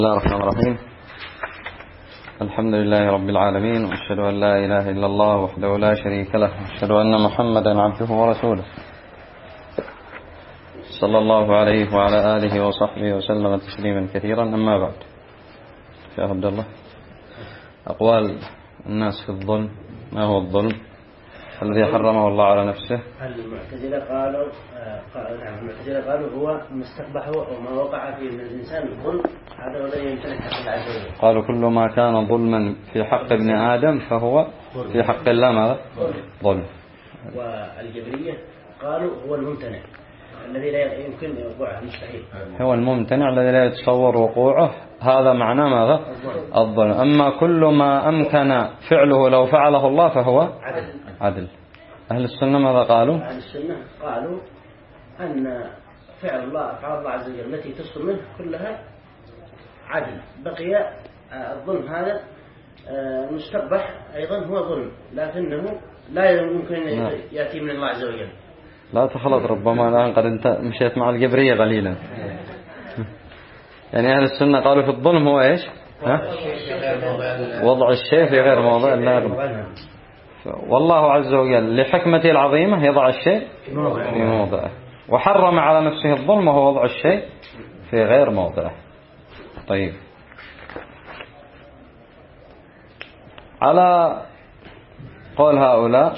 بسم الله الرحمن الرحيم. الحمد لله رب العالمين، وأشهد أن لا إله إلا الله وحده لا شريك له، وأشهد أن محمدا عبده ورسوله صلى الله عليه وعلى آله وصحبه وسلم تسليما كثيرا. أما بعد، يا عبد الله، أقوال الناس في الظلم. ما هو الظلم الذي حرمه الله على نفسه؟ المعتزلة قالوا هو ما استقبحه أو ما وقع فيه من الإنسان الظلم، هذا ولا يمتنع حق الله عز وجل. قالوا كل ما كان ظلما في حق ابن آدم فهو في حق الله ماذا؟ ظلم. والجبرية قالوا هو الممتنع الذي لا يمكن وقوعه، مستحيل. هو الممتنع الذي لا يتصور وقوعه، هذا معناه ماذا؟ الظلم. أما كل ما أمكن فعله لو فعله الله فهو عدل. أهل السنة ماذا قالوا؟ أهل السنة قالوا أن فعل الله عز وجل التي تصدر منه كلها عدل، بقي الظلم هذا مستقبح أيضا هو ظلم، لكنه لا يمكن يأتي من الله عز وجل. لا تخلط، ربما الآن قد انت مشيت مع الجبرية قليلا. يعني أهل السنة قالوا في الظلم هو إيش؟ وضع الشيء في غير موضع الله، والله عز وجل لحكمته العظيمة يضع الشيء في موضعه، وحرم على نفسه الظلم وهو وضع الشيء في غير موضعه. طيب، على قول هؤلاء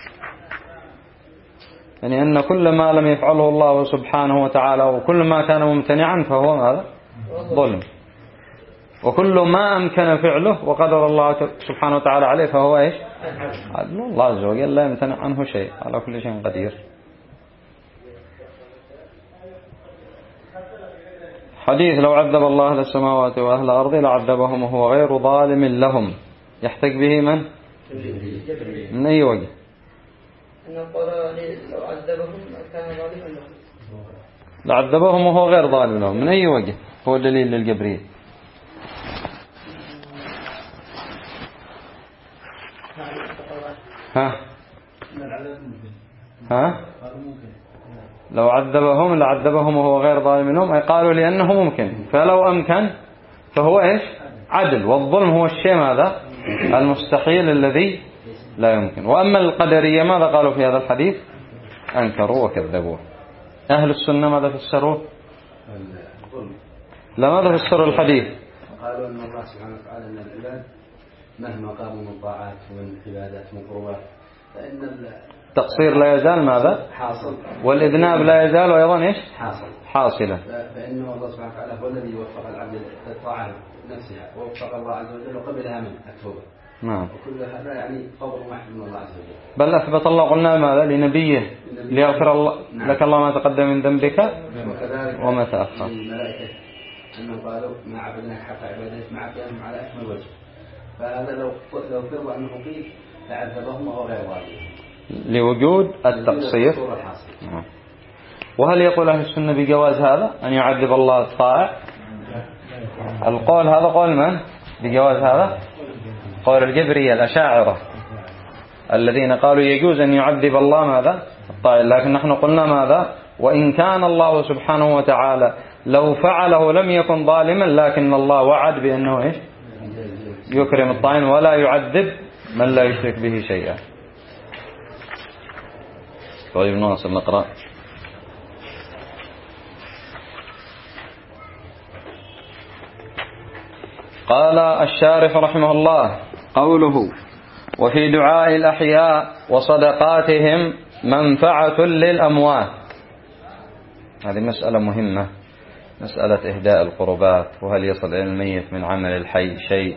يعني أن كل ما لم يفعله الله سبحانه وتعالى وكل ما كان ممتنعا فهو ماذا؟ ظلم، وكل ما أمكن فعله وقدر الله سبحانه وتعالى عليه فهو إيش؟ عدل. الله عز وجل لا يمتنع عنه شيء، على كل شيء قدير. حديث لو عذب الله أهل السماوات وأهل الأرض لعذبهم وهو غير ظالم لهم، يحتج به من أي وجه؟ لو عذبهم كان ظالما لهم. لعذبهم وهو غير ظالم لهم، من أي وجه؟ هو دليل للجبرية. ها لو عذبهم لعذبهم وهو غير ظالم لهم، أي قالوا لأنه ممكن، فلو أمكن فهو إيش؟ عدل. والظلم هو الشيء ماذا؟ المستحيل الذي لا يمكن. وأما القدرية ماذا قالوا في هذا الحديث؟ أنكروا وكذبوه. أهل السنة ماذا فسروا؟ لا، ماذا فسروا الحديث؟ قالوا أن الله سبحانه وتعالى أن العباد مهما قاموا من طاعات ومن عبادات من قربات فإن التقصير لا يزال ماذا؟ حاصل، والإذناب لا يزال أيضا إيش؟ حاصلة. فإنه الله سبحانه وتعالى هو الذي وفق العبد للطاعة نفسها، ووفق الله عز وجل وقبلها من التوبة. نعم. وكل هذا يعني فضل واحد من الله عز وجل. بل أثبت الله، قلنا ماذا؟ لنبيه ليغفر الله لك الله ما تقدم من ذنبك وما تأخر. الملائكة أنهم قالوا ما عبدناك حق عبادتك مع قيامهم على أكمل وجه، فهذا لو فرض أنه قيل لعذبهم وهو غير ظالم لوجود التقصير. وهل يقول أهل السنة بجواز هذا أن يعذب الله الطائع؟ القول هذا قول من؟ بجواز هذا قول الجبرية الأشاعرة الذين قالوا يجوز أن يعذب الله ماذا؟ الطائع. لكن نحن قلنا ماذا؟ وإن كان الله سبحانه وتعالى لو فعله لم يكن ظالما، لكن الله وعد بأنه إيش؟ يكرم الطائع ولا يعذب من لا يشرك به شيئا. طيب، نواصل نقرأ. قال الشارح رحمه الله قوله: وفي دعاء الأحياء وصدقاتهم منفعة للأموات. هذه مسألة مهمة، مسألة إهداء القربات، وهل يصل إلى الميت من عمل الحي شيء.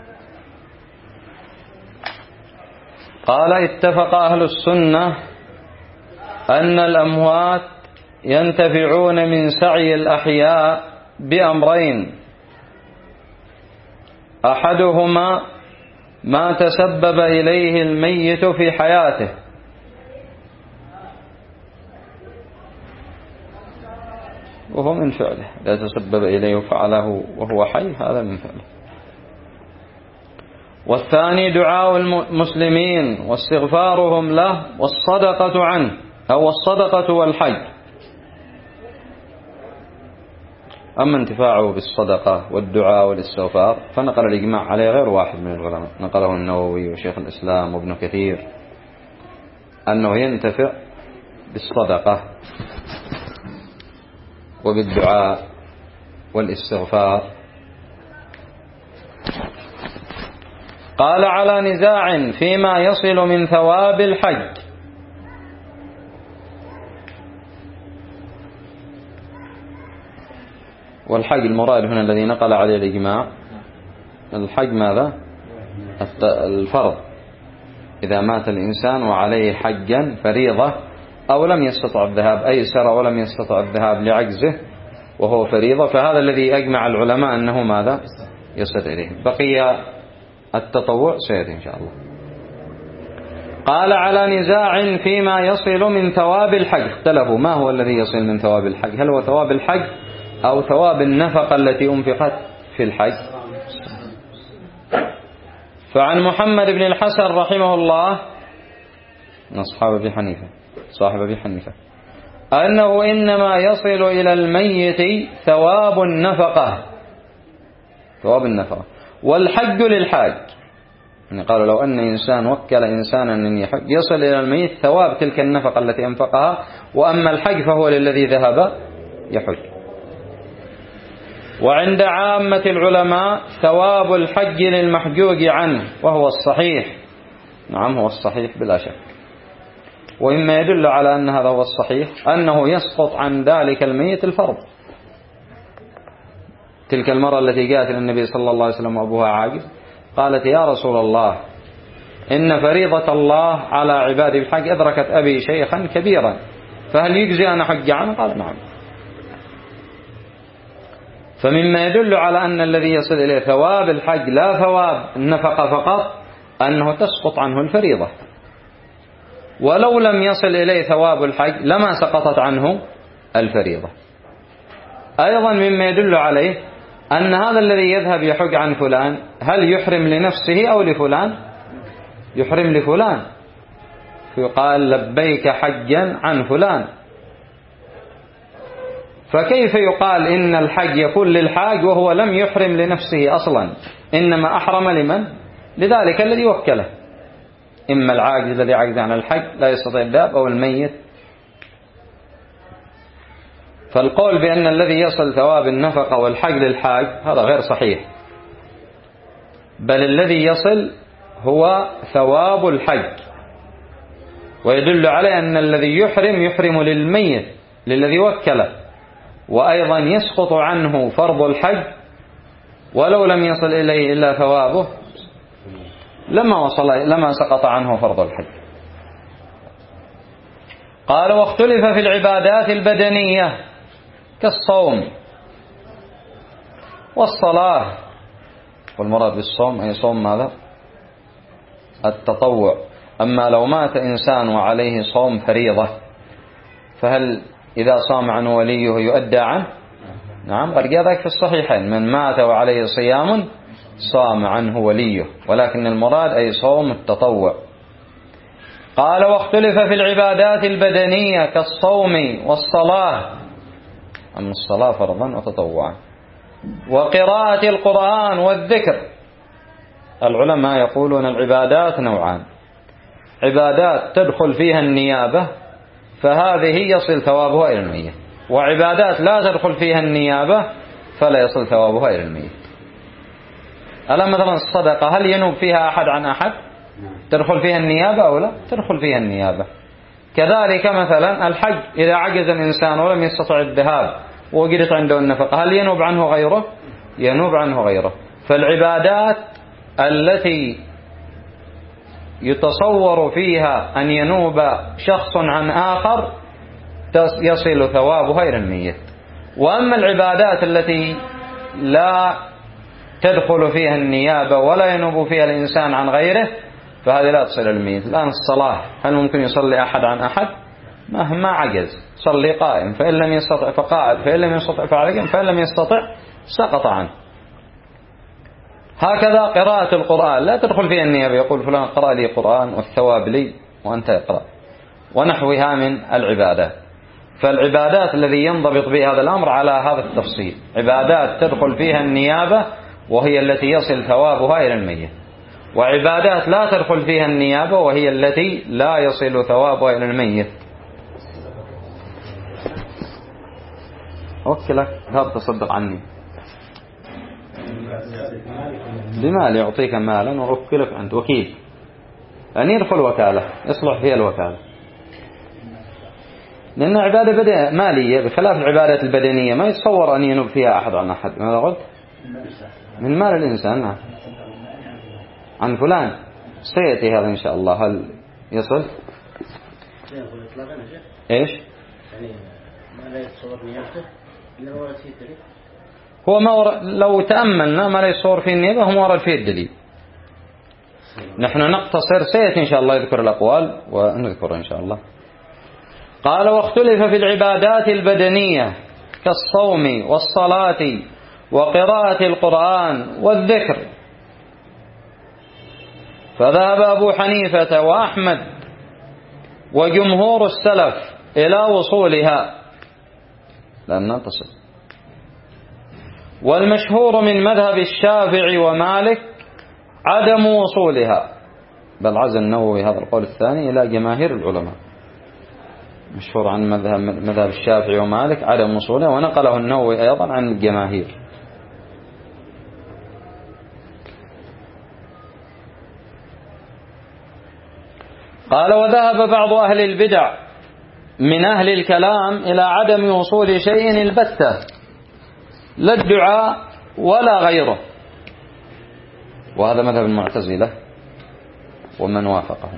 قال: اتفق أهل السنة أن الأموات ينتفعون من سعي الأحياء بأمرين: أحدهما ما تسبب إليه الميت في حياته، وهو من فعله، لا تسبب إليه وفعله وهو حي، هذا من فعله. والثاني دعاء المسلمين واستغفارهم له والصدقة عنه، أو الصدقة والحج. أما انتفاعه بالصدقة والدعاء والاستغفار فنقل الإجماع عليه غير واحد من العلماء، نقله النووي وشيخ الإسلام وابن كثير أنه ينتفع بالصدقة وبالدعاء والاستغفار. قال على نزاع فيما يصل من ثواب الحج. والحج المراد هنا الذي نقل عليه الإجماع الحج ماذا؟ الفرض، إذا مات الإنسان وعليه حجا فريضة أو لم يستطع الذهاب، أيسر ولم يستطع الذهاب لعجزه وهو فريضة، فهذا الذي أجمع العلماء أنه ماذا؟ يصل إليه. بقي التطوع سيأتي إن شاء الله. قال على نزاع فيما يصل من ثواب الحج، اختلفوا ما هو الذي يصل من ثواب الحج، هل هو ثواب الحج أو ثواب النفقة التي أنفقت في الحج؟ فعن محمد بن الحسن رحمه الله صاحب أبي حنيفة أنه إنما يصل إلى الميت ثواب النفقة والحج للحاج. يعني قالوا لو أن إنسان وكل إنسانا أن يحج يصل إلى الميت ثواب تلك النفقة التي أنفقها، وأما الحج فهو للذي ذهب يحج. وعند عامة العلماء ثواب الحج للمحجوج عنه وهو الصحيح. نعم هو الصحيح بلا شك. وإما يدل على أن هذا هو الصحيح أنه يسقط عن ذلك الميت الفرض. تلك المرة التي جاءت للنبي صلى الله عليه وسلم وأبوها عاجز قالت يا رسول الله إن فريضة الله على عباده بالحج أدركت أبي شيخا كبيرا فهل يجزي أن أحج عنه؟ قال نعم. فمما يدل على أن الذي يصل إليه ثواب الحج لا ثواب النفقة فقط أنه تسقط عنه الفريضة، ولو لم يصل إليه ثواب الحج لما سقطت عنه الفريضة. أيضا مما يدل عليه أن هذا الذي يذهب يحج عن فلان هل يحرم لنفسه أو لفلان؟ يحرم لفلان، فيقال لبيك حجا عن فلان. فكيف يقال إن الحج يكون للحاج وهو لم يحرم لنفسه أصلا، إنما أحرم لمن؟ لذلك الذي وكله، إما العاجز الذي عجز عن الحج لا يستطيع الذهاب أو الميت. فالقول بأن الذي يصل ثواب النفقة والحج للحاج هذا غير صحيح، بل الذي يصل هو ثواب الحج، ويدل على أن الذي يحرم للميت للذي وكله، وأيضا يسقط عنه فرض الحج ولو لم يصل إليه إلا ثوابه لما سقط عنه فرض الحج. قال واختلف في العبادات البدنية كالصوم والصلاة، والمراد بالصوم أي صوم ماذا؟ التطوع. أما لو مات إنسان وعليه صوم فريضة فهل إذا صام عنه وليه يؤدى عنه؟ نعم قد جاء ذلك في الصحيحين من مات وعليه صيام صام عنه وليه، ولكن المراد أي صوم التطوع. قال واختلف في العبادات البدنية كالصوم والصلاة، أما الصلاة فرضا وتطوعا، وقراءة القرآن والذكر. العلماء يقولون العبادات نوعان: عبادات تدخل فيها النيابة فهذه يصل ثوابها إلى الميت، وعبادات لا تدخل فيها النيابة فلا يصل ثوابها إلى الميت. ألا مثلا الصدقة هل ينوب فيها أحد عن أحد؟ تدخل فيها النيابة أو لا؟ تدخل فيها النيابة. كذلك مثلا الحج إذا عجز الإنسان ولم يستطع الذهاب ووجدت عنده النفقة هل ينوب عنه غيره؟ ينوب عنه غيره. فالعبادات التي يتصور فيها أن ينوب شخص عن آخر يصل ثوابها إلى الميت. وأما العبادات التي لا تدخل فيها النيابة ولا ينوب فيها الإنسان عن غيره فهذه لا تصل إلى الميت. الآن الصلاة هل ممكن يصلي أحد عن أحد؟ مهما عجز صلي قائم، فإن لم يستطع فقاعد، فإن لم يستطع فعلى جنب، فإن لم يستطع سقط عنه. هكذا قراءة القرآن لا تدخل فيها النيابة، يقول فلان قرأ لي قرآن والثواب لي وأنت اقرأ، ونحوها من العبادات. فالعبادات الذي ينضبط بها هذا الأمر على هذا التفصيل، عبادات تدخل فيها النيابة وهي التي يصل ثوابها إلى الميت، وعبادات لا تدخل فيها النيابة وهي التي لا يصل ثوابها إلى الميت. أوكلك هذا تصدق عني بمال، يعطيك مالا وأوكلك أنت وكيل، يعني يدخل وكالة يصلح فيها الوكالة، لأن عبادة مالية بخلاف العبادات البدنية ما يتصور أن ينوب فيها أحد عن أحد. ماذا قلت؟ من مال الإنسان. نعم. عن فلان سيأتي هذا إن شاء الله. هل يصل؟ إيش؟ يعني ما لا يتصور نيابته إلا ما ورد فيه الدليل. هو ما ورد، لو تأملنا ما لا يتصور فيه النيابة هو ورد فيه الدليل. نحن نقتصر، سيأتي إن شاء الله يذكر الأقوال ونذكر إن شاء الله. قال: واختلف في العبادات البدنية كالصوم والصلاة وقراءة القرآن والذكر، فذهب أبو حنيفة وأحمد وجمهور السلف إلى وصولها لأنها تصل، والمشهور من مذهب الشافعي ومالك عدم وصولها، بل عزى النووي هذا القول الثاني إلى جماهير العلماء، مشهور عن مذهب الشافعي ومالك عدم وصولها، ونقله النووي أيضا عن الجماهير. قال: وذهب بعض أهل البدع من أهل الكلام إلى عدم وصول شيء البتة، لا الدعاء ولا غيره، وهذا مذهب المعتزلة ومن وافقهم.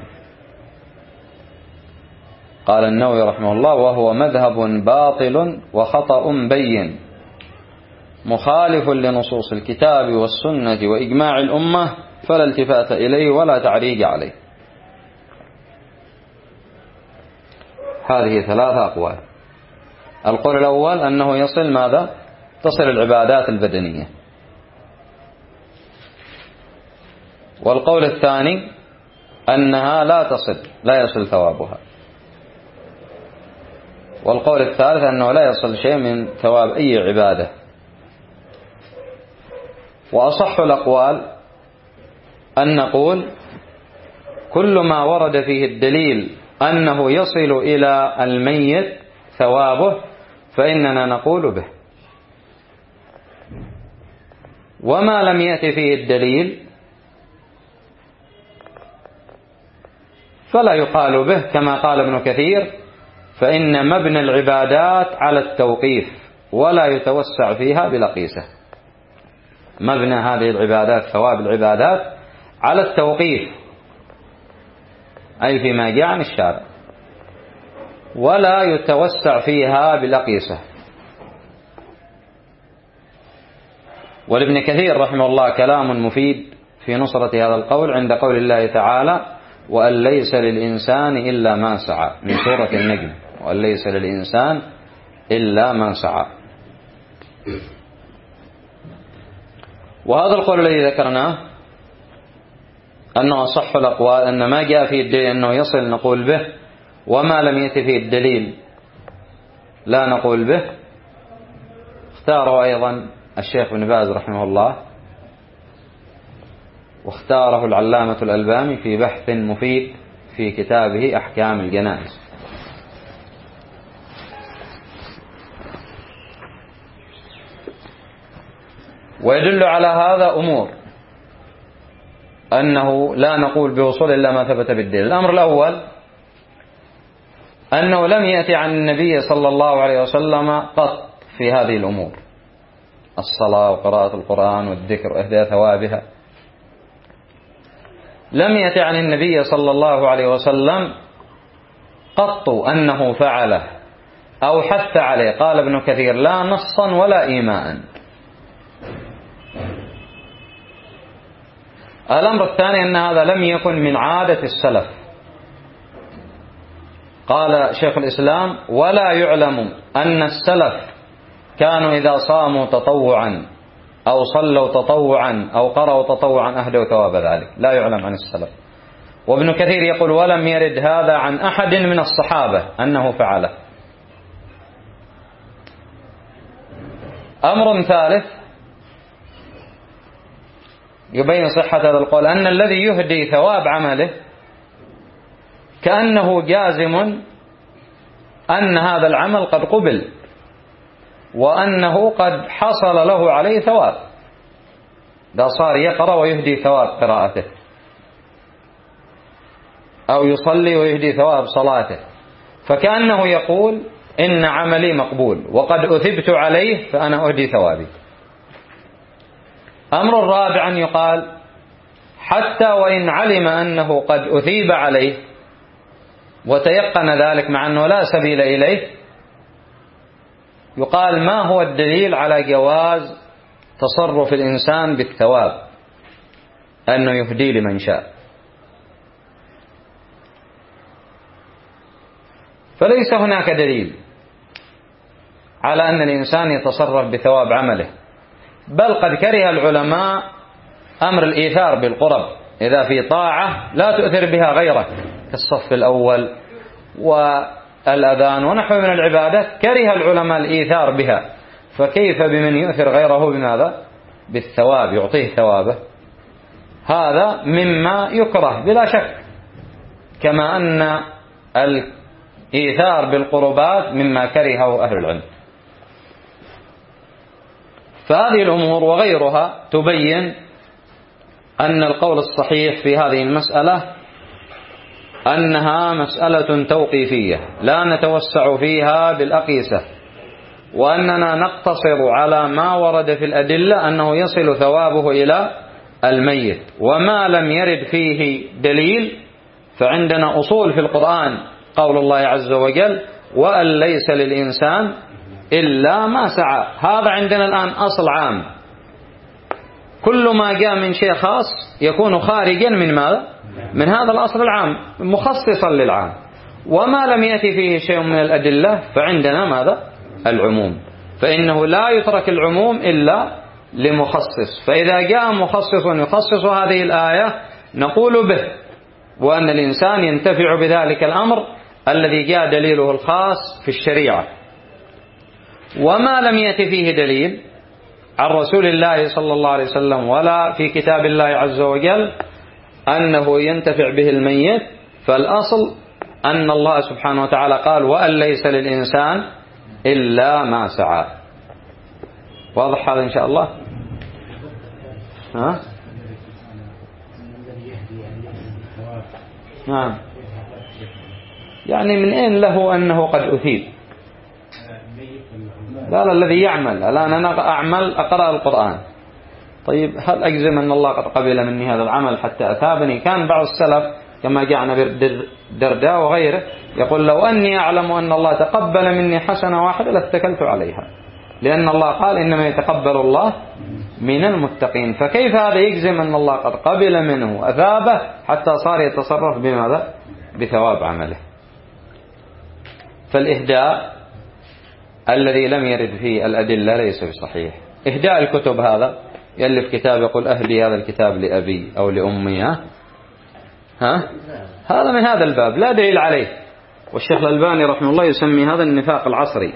قال النووي رحمه الله: وهو مذهب باطل وخطأ بين مخالف لنصوص الكتاب والسنة وإجماع الأمة، فلا التفات إليه ولا تعريج عليه. هذه 3 أقوال. القول الأول أنه يصل ماذا؟ تصل العبادات البدنية. والقول الثاني أنها لا تصل، لا يصل ثوابها. والقول الثالث أنه لا يصل شيء من ثواب أي عبادة. وأصح الأقوال أن نقول كل ما ورد فيه الدليل أنه يصل إلى الميت ثوابه فإننا نقول به، وما لم يأتي فيه الدليل فلا يقال به، كما قال ابن كثير: فإن مبنى العبادات على التوقيف ولا يتوسع فيها بلا قيسة. مبنى هذه العبادات، ثواب العبادات، على التوقيف، أي فيما جاء عن الشارع، ولا يتوسع فيها بلا قيسة. ولابن كثير رحمه الله كلام مفيد في نصرة هذا القول عند قول الله تعالى: وأن ليس للإنسان إلا ما سعى، من سورة النجم، وأن ليس للإنسان إلا ما سعى. وهذا القول الذي ذكرناه أنه أصح الأقوال، أن ما جاء فيه الدليل أنه يصل نقول به، وما لم يأتي فيه الدليل لا نقول به. اختاره أيضا الشيخ ابن باز رحمه الله، واختاره العلامة الألباني في بحث مفيد في كتابه أحكام الجنائز. ويدل على هذا أمور، أنه لا نقول بوصول إلا ما ثبت بالدليل. الأمر الأول أنه لم يأتي عن النبي صلى الله عليه وسلم قط في هذه الأمور، الصلاة وقراءة القرآن والذكر وإهداء ثوابها، لم يأتي عن النبي صلى الله عليه وسلم قط أنه فعله أو حث عليه. قال ابن كثير: لا نصا ولا إيماء. الأمر الثاني أن هذا لم يكن من عادة السلف. قال شيخ الإسلام: ولا يعلم أن السلف كانوا إذا صاموا تطوعا أو صلوا تطوعا أو قرأوا تطوعا أهدوا ثواب ذلك، لا يعلم عن السلف. وابن كثير يقول: ولم يرد هذا عن أحد من الصحابة أنه فعله. أمر ثالث يبين صحة هذا القول، أن الذي يهدي ثواب عمله كأنه جازم أن هذا العمل قد قبل وأنه قد حصل له عليه ثواب، إذا صار يقرأ ويهدي ثواب قراءته أو يصلي ويهدي ثواب صلاته، فكأنه يقول إن عملي مقبول وقد أثبت عليه فأنا أهدي ثوابي. أمر الرابع أن يقال حتى وإن علم أنه قد أثيب عليه وتيقن ذلك مع أنه لا سبيل إليه، يقال ما هو الدليل على جواز تصرف الإنسان بالثواب أنه يهدي لمن شاء؟ فليس هناك دليل على أن الإنسان يتصرف بثواب عمله، بل قد كره العلماء أمر الإيثار بالقرب، إذا في طاعة لا تؤثر بها غيرك كالصف الأول والأذان ونحو من العبادات، كره العلماء الإيثار بها، فكيف بمن يؤثر غيره بماذا؟ بالثواب، يعطيه ثوابه. هذا مما يكره بلا شك، كما أن الإيثار بالقربات مما كرهه أهل العلم. فهذه الأمور وغيرها تبين أن القول الصحيح في هذه المسألة أنها مسألة توقيفية لا نتوسع فيها بالأقيسة، وأننا نقتصر على ما ورد في الأدلة أنه يصل ثوابه إلى الميت، وما لم يرد فيه دليل فعندنا أصول في القرآن، قول الله عز وجل وأن ليس للإنسان إلا ما سعى، هذا عندنا الآن أصل عام، كل ما جاء من شيء خاص يكون خارجا من ماذا؟ من هذا الأصل العام مخصصا للعام، وما لم يأتي فيه شيء من الأدلة فعندنا ماذا؟ العموم، فإنه لا يترك العموم إلا لمخصص، فإذا جاء مخصص يخصص هذه الآية نقول به، وأن الإنسان ينتفع بذلك الأمر الذي جاء دليله الخاص في الشريعة. وما لم يأتي فيه دليل عن رسول الله صلى الله عليه وسلم ولا في كتاب الله عز وجل أنه ينتفع به الميت، فالأصل أن الله سبحانه وتعالى قال وأن ليس للإنسان إلا ما سعى. واضح هذا إن شاء الله؟ ها؟ نعم. يعني من أين له أنه قد أثيب؟ لا الذي يعمل. الآن أنا أعمل أقرأ القرآن، طيب هل أجزم أن الله قد قبل مني هذا العمل حتى أثابني؟ كان بعض السلف كما جاء عن درداء وغيره يقول لو أني أعلم أن الله تقبل مني حسنة واحدة لاتكلت عليها، لأن الله قال إنما يتقبل الله من المتقين، فكيف هذا يجزم أن الله قد قبل منه أثابه حتى صار يتصرف بماذا؟ بثواب عمله. فالإهداء الذي لم يرد فيه الأدلة ليس بصحيح. إهداء الكتب هذا يألف كتاب يقول أهدي هذا الكتاب لأبي أو لأمي، هذا من هذا الباب لا دليل عليه، والشيخ الألباني رحمه الله يسمي هذا النفاق العصري.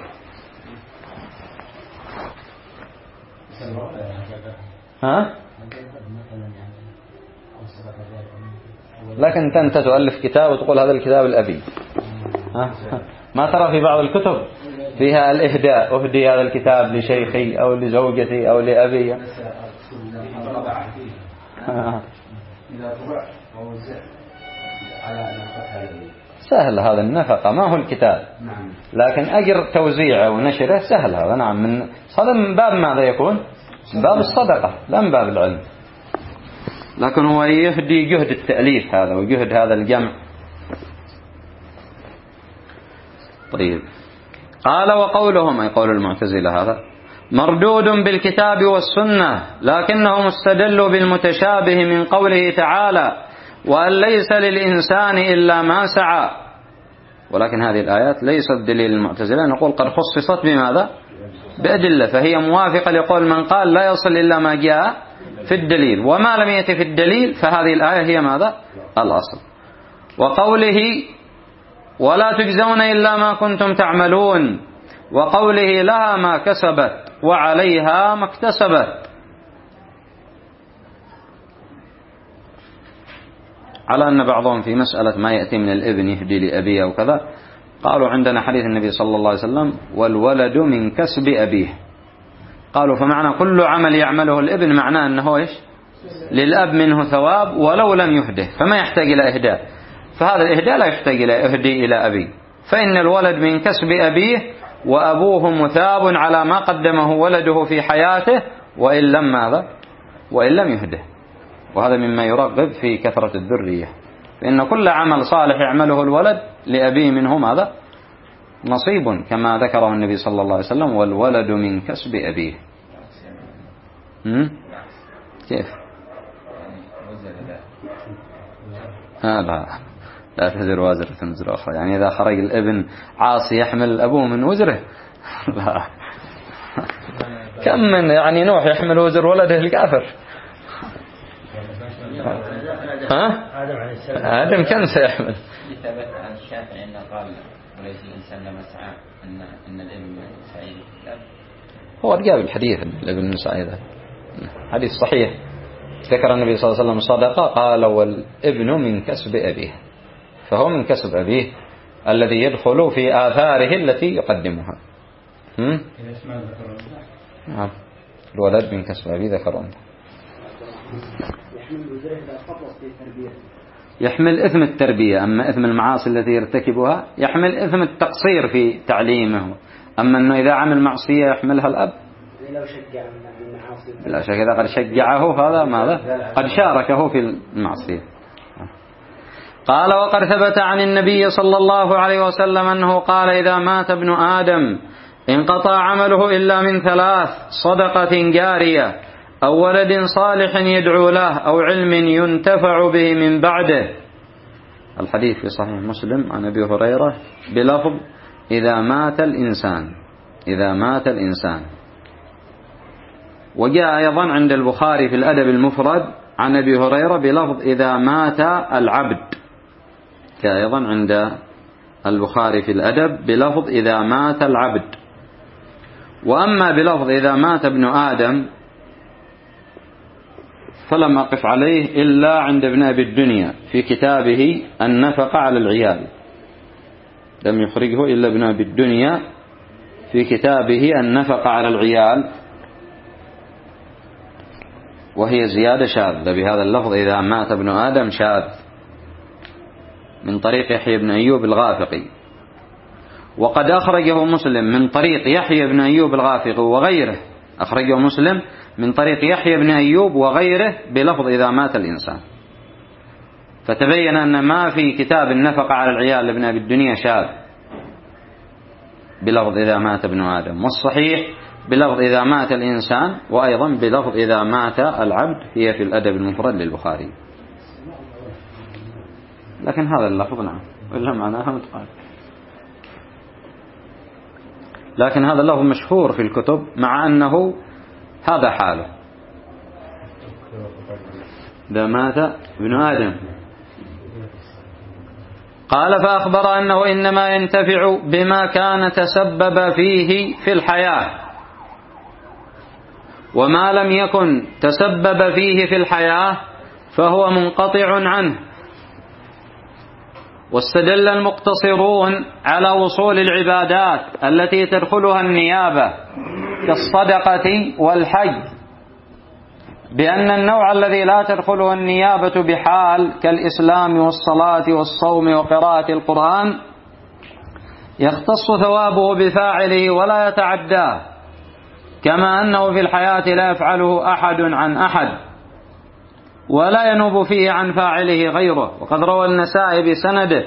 لكن أنت تؤلف كتاب وتقول هذا الكتاب الأبي، ما ترى في بعض الكتب فيها الإهداء، أهدي هذا الكتاب لشيخي أو لزوجتي أو لأبي. سهل هذا النفقة، ما هو الكتاب، لكن أجر توزيعه ونشره سهل هذا. نعم، من باب ماذا يكون؟ من باب الصدقة لا من باب العلم، لكن هو يهدي جهد التأليف هذا وجهد هذا الجمع. طيب، قال وقولهم أي قول المعتزلة هذا مردود بالكتاب والسنة، لكنهم استدلوا بالمتشابه من قوله تعالى وأن ليس للإنسان إلا ما سعى، ولكن هذه الآيات ليست دليل المعتزلة، نقول قد خصصت بماذا؟ بأدلة، فهي موافقة لقول من قال لا يصل إلا ما جاء في الدليل، وما لم يأتي في الدليل فهذه الآية هي ماذا؟ الأصل. وقوله ولا تجزون إلا ما كنتم تعملون، وقوله لها ما كسبت وعليها ما اكتسبت، على أن بعضهم في مسألة ما يأتي من الابن يهدي لأبيه أو كذا قالوا عندنا حديث النبي صلى الله عليه وسلم والولد من كسب أبيه، قالوا فمعنى كل عمل يعمله الابن معناه أنه إيش؟ للأب منه ثواب ولو لم يهده، فما يحتاج إلى إهداء، فهذا الإهداء لا يحتاج إلى إهدي إلى أبي، فإن الولد من كسب أبيه وأبوه مثاب على ما قدمه ولده في حياته وإن لم ماذا؟ وإن لم يهده. وهذا مما يرغب في كثرة الذرية، فإن كل عمل صالح يعمله الولد لأبيه منه ماذا؟ نصيب، كما ذكره النبي صلى الله عليه وسلم والولد من كسب أبيه. كيف؟ لا تزر وازرة وزر أخرى، يعني إذا خرج الابن عاصي يحمل أبوه من وزره؟ لا. كم من يعني نوح يحمل وزر ولده الكافر؟ آدم كم سيحمل؟ ثبت عن الشافعي أنه قال وليس الإنسان لما سعى أن الابن سعيد. هو جاب الحديث الابن سعيد حديث صحيح، ذكر النبي صلى الله عليه وسلم صدقة قال والابن من كسب أبيه، فهو من كسب أبيه الذي يدخل في آثاره التي يقدمها. الولد من كسب أبيه ذكرون. يحمل إثم التربية، أما إثم المعاصي التي يرتكبها يحمل إثم التقصير في تعليمه، أما أنه إذا عمل معصية يحملها الأب لا شك، إذا قد شجعه هذا ماذا؟ قد شاركه في المعصية. قال وقد ثبت عن النبي صلى الله عليه وسلم أنه قال إذا مات ابن آدم انقطع عمله إلا من ثلاث: صدقة جارية أو ولد صالح يدعو له أو علم ينتفع به من بعده. الحديث في صحيح مسلم عن أبي هريرة بلفظ إذا مات الإنسان، إذا مات الإنسان. وجاء أيضا عند البخاري في الأدب المفرد عن أبي هريرة بلفظ إذا مات العبد، جاء أيضا عند البخاري في الأدب بلفظ إذا مات العبد. وأما بلفظ إذا مات ابن آدم فلم أقف عليه إلا عند ابن أبي الدنيا في كتابه النفقة على العيال، لم يخرجه إلا ابن أبي الدنيا في كتابه النفقة على العيال، وهي زيادة شاذة بهذا اللفظ إذا مات ابن آدم شاذ من طريق يحيى بن أيوب الغافقي. وقد أخرجه مسلم من طريق يحيى بن أيوب الغافقي وغيره، أخرجه مسلم من طريق يحيى بن أيوب وغيره بلفظ إذا مات الإنسان، فتبين أن ما في كتاب النفقة على العيال لابن أبي الدنيا شاذ بلفظ إذا مات ابن آدم، والصحيح بلفظ إذا مات الإنسان، وأيضا بلفظ إذا مات العبد هي في الأدب المفرد للبخاري. لكن هذا اللفظ نعم وإلا معناها متقارب، لكن هذا اللفظ مشهور في الكتب مع أنه هذا حاله إذا مات ابن آدم. قال فأخبر أنه إنما ينتفع بما كان تسبب فيه في الحياة، وما لم يكن تسبب فيه في الحياة فهو منقطع عنه. واستدل المقتصرون على وصول العبادات التي تدخلها النيابة كالصدقة والحج بأن النوع الذي لا تدخله النيابة بحال كالإسلام والصلاة والصوم وقراءة القرآن يختص ثوابه بفاعله ولا يتعداه، كما أنه في الحياة لا يفعله أحد عن أحد ولا ينوب فيه عن فاعله غيره. وقد روى النسائي بسنده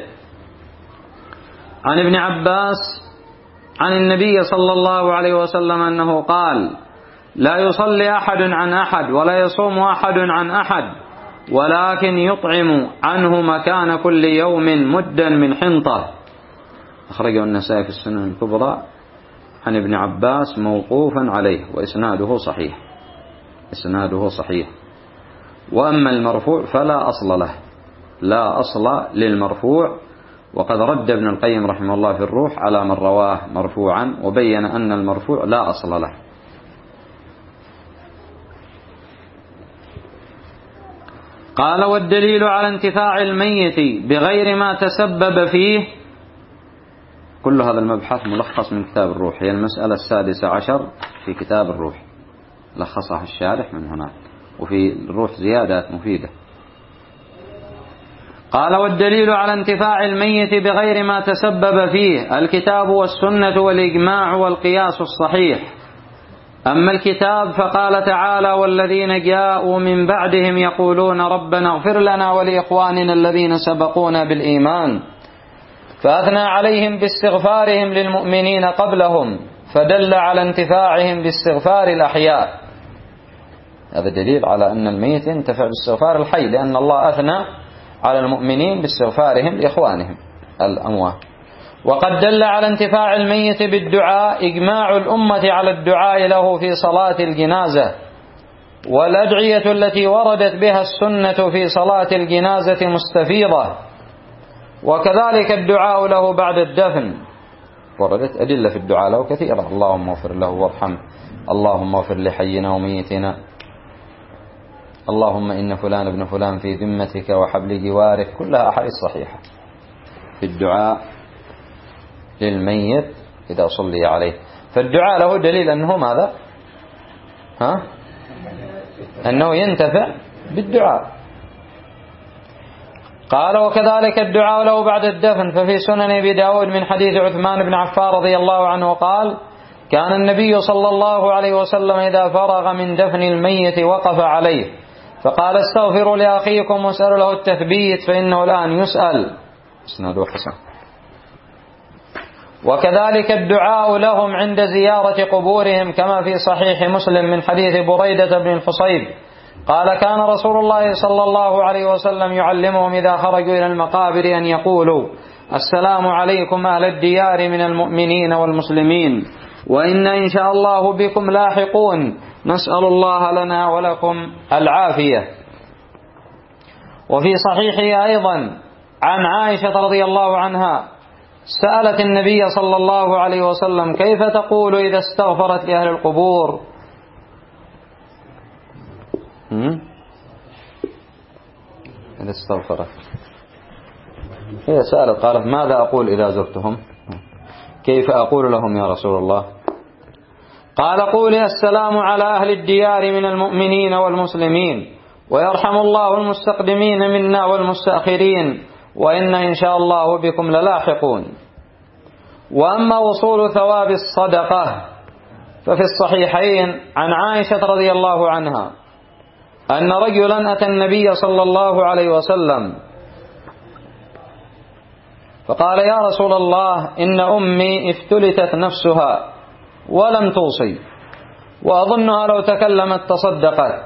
عن ابن عباس عن النبي صلى الله عليه وسلم أنه قال لا يصلي أحد عن أحد ولا يصوم أحد عن أحد، ولكن يطعم عنه مكان كل يوم مدا من حنطة. أخرجه النسائي في السنن الكبرى عن ابن عباس موقوفا عليه وإسناده صحيح، إسناده صحيح. وأما المرفوع فلا أصل له، لا أصل للمرفوع، وقد رد ابن القيم رحمه الله في الروح على من رواه مرفوعا، وبين أن المرفوع لا أصل له. قال: والدليل على انتفاع الميت بغير ما تسبب فيه. كل هذا المبحث ملخص من كتاب الروح، هي المسألة 16 في كتاب الروح، لخصها الشارح من هناك، وفي الروح زيادات مفيدة. قال: والدليل على انتفاع الميت بغير ما تسبب فيه الكتاب والسنة والإجماع والقياس الصحيح. أما الكتاب فقال تعالى: والذين جاءوا من بعدهم يقولون ربنا اغفر لنا ولإخواننا الذين سبقونا بالإيمان، فأثنى عليهم باستغفارهم للمؤمنين قبلهم، فدل على انتفاعهم باستغفار الأحياء. هذا دليل على أن الميت ينتفع باستغفار الحي، لأن الله أثنى على المؤمنين باستغفارهم لإخوانهم الأموات. وقد دل على انتفاع الميت بالدعاء إجماع الأمة على الدعاء له في صلاة الجنازة، والأدعية التي وردت بها السنة في صلاة الجنازة مستفيضة، وكذلك الدعاء له بعد الدفن، وردت أدلة في الدعاء له كثيرة: اللهم اغفر له وارحمه، اللهم اغفر لحينا وميتنا، اللهم إن فلان ابن فلان في ذمتك وحبل جوارك. كلها أحاديث صحيحة في الدعاء للميت إذا صلي عليه. فالدعاء له دليل أنه ماذا؟ أنه ينتفع بالدعاء. قال: وكذلك الدعاء له بعد الدفن، ففي سنن أبي داود من حديث عثمان بن عفان رضي الله عنه قال: كان النبي صلى الله عليه وسلم إذا فرغ من دفن الميت وقف عليه فقال: استغفروا لأخيكم واسألوا له التثبيت فإنه الآن يسأل. اسناده حسن. وكذلك الدعاء لهم عند زيارة قبورهم، كما في صحيح مسلم من حديث بريدة بن الحصيب قال: كان رسول الله صلى الله عليه وسلم يعلمهم إذا خرجوا إلى المقابر أن يقولوا: السلام عليكم أهل الديار من المؤمنين والمسلمين، وإنا إن شاء الله بكم لاحقون، نسأل الله لنا ولكم العافية. وفي صحيحه أيضا عن عائشة رضي الله عنها سألت النبي صلى الله عليه وسلم: كيف تقول إذا استغفرت لأهل القبور؟ إذا استغفرت، هي سألت قالت: ماذا أقول إذا زرتهم؟ كيف أقول لهم يا رسول الله؟ قال: قولي: السلام على أهل الديار من المؤمنين والمسلمين، ويرحم الله المستقدمين منا والمستأخرين، وإن إن شاء الله بكم للاحقون. وأما وصول ثواب الصدقة ففي الصحيحين عن عائشة رضي الله عنها أن رجلا أتى النبي صلى الله عليه وسلم فقال: يا رسول الله، إن أمي افتلتت نفسها ولم توصي، وأظنها لو تكلمت تصدقت،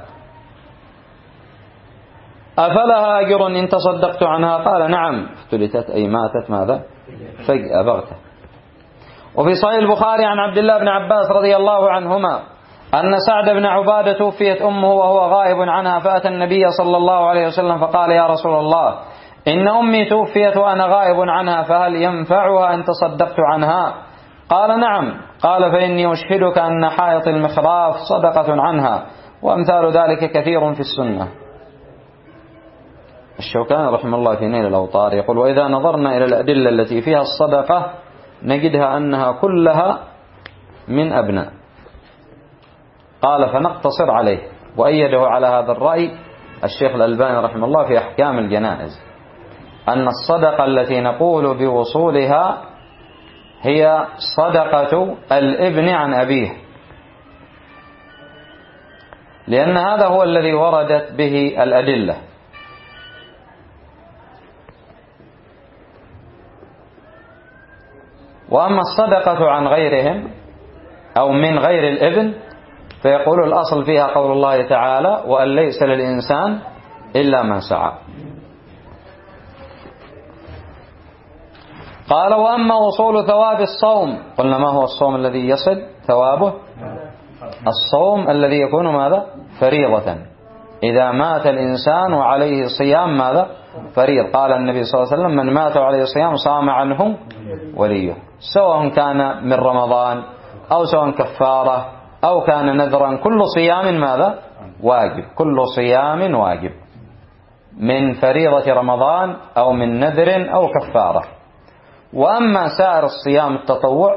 أفلها أجر إن تصدقت عنها؟ قال: نعم. افتلتت أي ماتت ماذا؟ فجأة بغتة. وفي صحيح البخاري عن عبد الله بن عباس رضي الله عنهما أن سعد بن عبادة توفيت أمه وهو غائب عنها، فأتى النبي صلى الله عليه وسلم فقال: يا رسول الله، إن أمي توفيت وأنا غائب عنها، فهل ينفعها أن تصدقت عنها؟ قال: نعم. قال: فإني أشهدك أن حائط المخراف صدقة عنها. وأمثال ذلك كثير في السنة. الشوكاني رحمه الله في نيل الأوطار يقول: وإذا نظرنا إلى الأدلة التي فيها الصدقة نجدها أنها كلها من أبناء. قال: فنقتصر عليه. وأيده على هذا الرأي الشيخ الألباني رحمه الله في أحكام الجنائز، أن الصدقة التي نقول بوصولها هي صدقة الابن عن أبيه، لأن هذا هو الذي وردت به الأدلة. وأما الصدقة عن غيرهم أو من غير الابن فيقول الأصل فيها قول الله تعالى: وأن ليس للإنسان إلا ما سعى. قال: وأما وصول ثواب الصوم، قلنا ما هو الصوم الذي يصل ثوابه؟ الصوم الذي يكون ماذا؟ فريضة. إذا مات الإنسان وعليه صيام ماذا؟ فريض. قال النبي صلى الله عليه وسلم: من مات وعليه صيام صام عنه وليه، سواء كان من رمضان أو سواء كفارة أو كان نذرا. كل صيام ماذا؟ واجب. كل صيام واجب، من فريضة رمضان أو من نذر أو كفارة. وأما سائر الصيام التطوع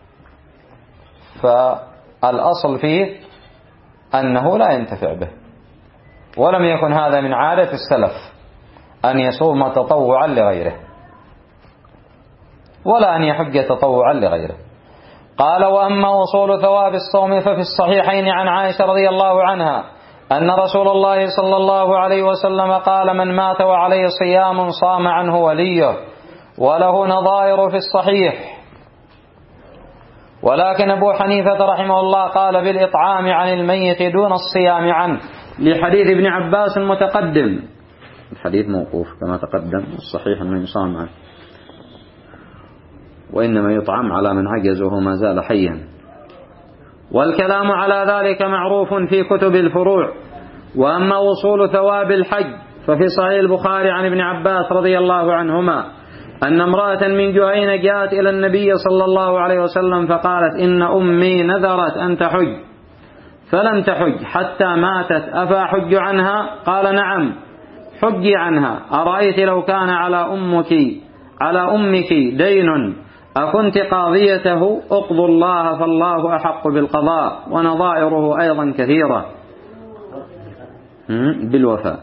فالأصل فيه أنه لا ينتفع به، ولم يكن هذا من عادة السلف أن يصوم تطوعا لغيره ولا أن يحج تطوعا لغيره. قال: وأما وصول ثواب الصوم ففي الصحيحين عن عائشة رضي الله عنها أن رسول الله صلى الله عليه وسلم قال: من مات وعليه صيام صام عنه وليه، وله نظائر في الصحيح. ولكن أبو حنيفة رحمه الله قال بالإطعام عن الميت دون الصيام عنه، لحديث ابن عباس المتقدم. الحديث موقوف كما تقدم، الصحيح أنه يصام عنه، وإنما يطعم على من عجز وهو ما زال حيا. والكلام على ذلك معروف في كتب الفروع. وأما وصول ثواب الحج ففي صحيح البخاري عن ابن عباس رضي الله عنهما أن امرأة من جهينة جاءت إلى النبي صلى الله عليه وسلم فقالت: إن أمي نذرت أن تحج فلم تحج حتى ماتت، أفأحج عنها؟ قال: نعم، حجي عنها. أرأيت لو كان على أمك دين أكنت قاضيته؟ اقضوا الله فالله أحق بالقضاء. ونظائره أيضا كثيرة بالوفاء.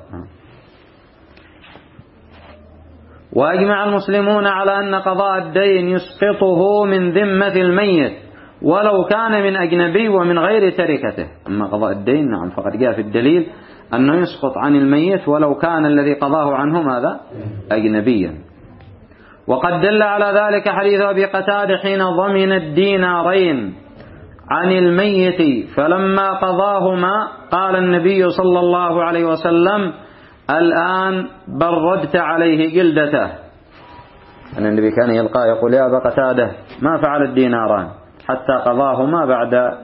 وأجمع المسلمون على أن قضاء الدين يسقطه من ذمة الميت ولو كان من أجنبي ومن غير تركته. أما قضاء الدين نعم فقد جاء في الدليل أنه يسقط عن الميت ولو كان الذي قضاه عنه ماذا؟ أجنبيا. وقد دل على ذلك حديث أبي قتادة حين ضمن الدينارين عن الميت فلما قضاهما قال النبي صلى الله عليه وسلم: الآن بردت عليه جلدته. أن النبي كان يلقى يقول: يا أبا قتادة ما فعل الديناران حتى قضاهما بعد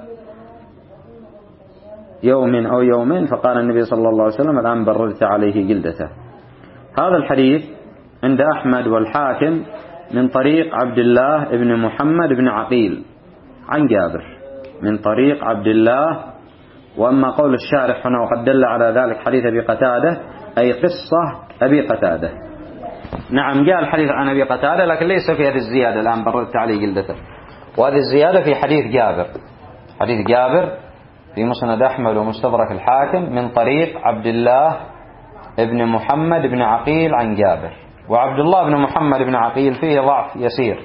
يوم أو يومين، فقال النبي صلى الله عليه وسلم: الآن بردت عليه جلدته. هذا الحديث عند أحمد والحاكم من طريق عبد الله بن محمد بن عقيل عن جابر من طريق عبد الله. وأما قول الشارح هنا وقد دل على ذلك حديث أبي قتادة أي قصة أبي قتادة. نعم جاء الحديث عن أبي قتادة لكن ليس في هذه الزيادة الآن بردت عليه جلدته، وهذه الزيادة في حديث جابر. حديث جابر في مسند أحمد ومستدرك الحاكم من طريق عبد الله بن محمد بن عقيل عن جابر. وعبد الله بن محمد بن عقيل فيه ضعف يسير،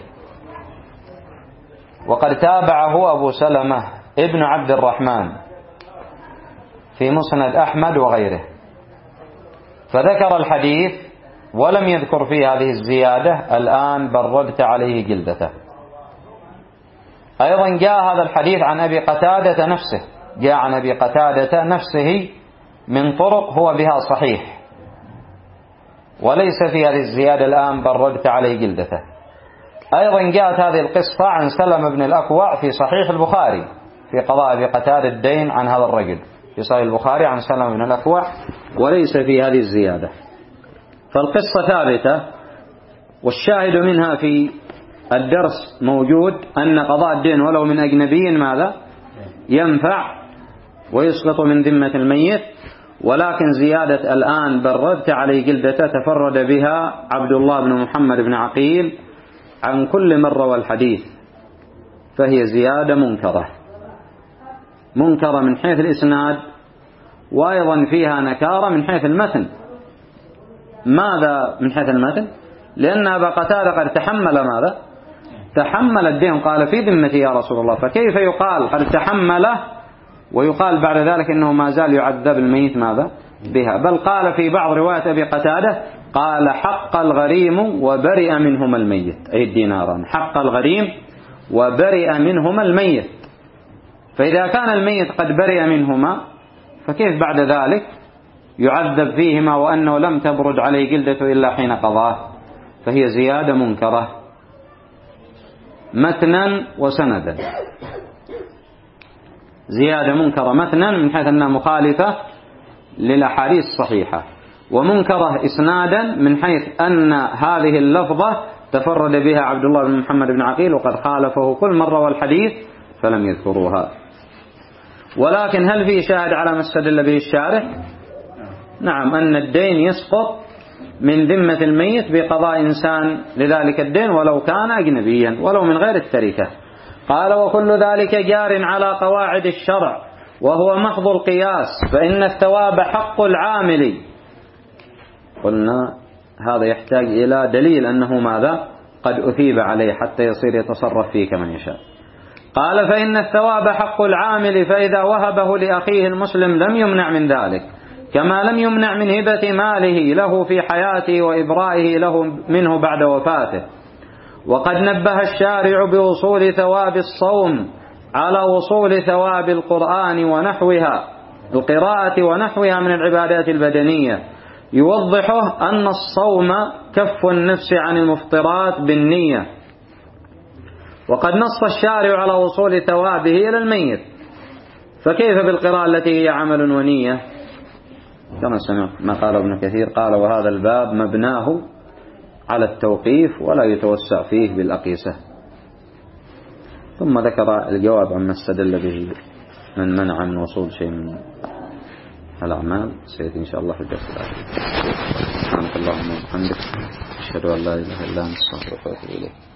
وقد تابعه أبو سلمة ابن عبد الرحمن في مسند أحمد وغيره، فذكر الحديث ولم يذكر فيه هذه الزيادة: الآن بردت عليه جلدته. أيضا جاء هذا الحديث عن أبي قتادة نفسه، جاء عن أبي قتادة نفسه من طرق هو بها صحيح، وليس في هذه الزيادة: الآن بردت عليه جلدته. أيضا جاءت هذه القصة عن سلم بن الأكوع في صحيح البخاري في قضاء أبي قتادة الدين عن هذا الرجل في صحيح البخاري عن سلم بن الأكوع، وليس في هذه الزيادة. فالقصة ثابتة، والشاهد منها في الدرس موجود أن قضاء الدين ولو من أجنبي ماذا؟ ينفع ويسقط من ذمة الميت. ولكن زيادة الآن بردت عليه جلدته تفرد بها عبد الله بن محمد بن عقيل عن كل من روى الحديث، فهي زيادة منكرة من حيث الإسناد، وأيضا فيها نكارة من حيث المتن. ماذا من حيث المتن؟ لأن أبا قتادة قد تحمل ماذا؟ تحمل الدين، قال في ذمتي يا رسول الله، فكيف يقال قد تحمله ويقال بعد ذلك إنه ما زال يعذب الميت ماذا بها؟ بل قال في بعض رواية أبي قتادة قال: حق الغريم وبرئ منهما الميت، أي الديناران، حق الغريم وبرئ منهما الميت. فإذا كان الميت قد برئ منهما فكيف بعد ذلك يعذب فيهما وأنه لم تبرد عليه جلدته إلا حين قضاه؟ فهي زيادة منكرة متنا وسندا، زيادة منكرة متنا من حيث أنها مخالفة للأحاديث الصحيحة، ومنكره إسنادا من حيث أن هذه اللفظة تفرد بها عبد الله بن محمد بن عقيل وقد خالفه كل مرة والحديث فلم يذكروها. ولكن هل في شاهد على ما استدل به الشارح؟ نعم، أن الدين يسقط من ذمة الميت بقضاء إنسان لذلك الدين ولو كان أجنبيا ولو من غير التركة. قال: وكل ذلك جار على قواعد الشرع وهو محض القياس، فإن الثواب حق العامل. قلنا هذا يحتاج إلى دليل أنه ماذا؟ قد أثيب عليه حتى يصير يتصرف فيه كمن يشاء. قال: فإن الثواب حق العامل، فإذا وهبه لأخيه المسلم لم يمنع من ذلك، كما لم يمنع من هبة ماله له في حياته وإبرائه له منه بعد وفاته. وقد نبه الشارع بوصول ثواب الصوم على وصول ثواب القرآن ونحوها، القراءة ونحوها من العبادات البدنية، يوضحه أن الصوم كف النفس عن المفطرات بالنية. وقد نص الشارع على وصول ثوابه إلى الميت، فكيف بالقراءة التي هي عمل ونية؟ كما سمع ما قال ابن كثير، قال: وهذا الباب مبناه على التوقيف ولا يتوسع فيه بالأقيسة. ثم ذكر الجواب عما استدل به من منع من وصول شيء من الأعمال، سيأتي إن شاء الله في الدرس الآخر. سبحانك اللهم وبحمدك، أشهد أن لا إله إلا أنت، أستغفرك وأتوب إليك.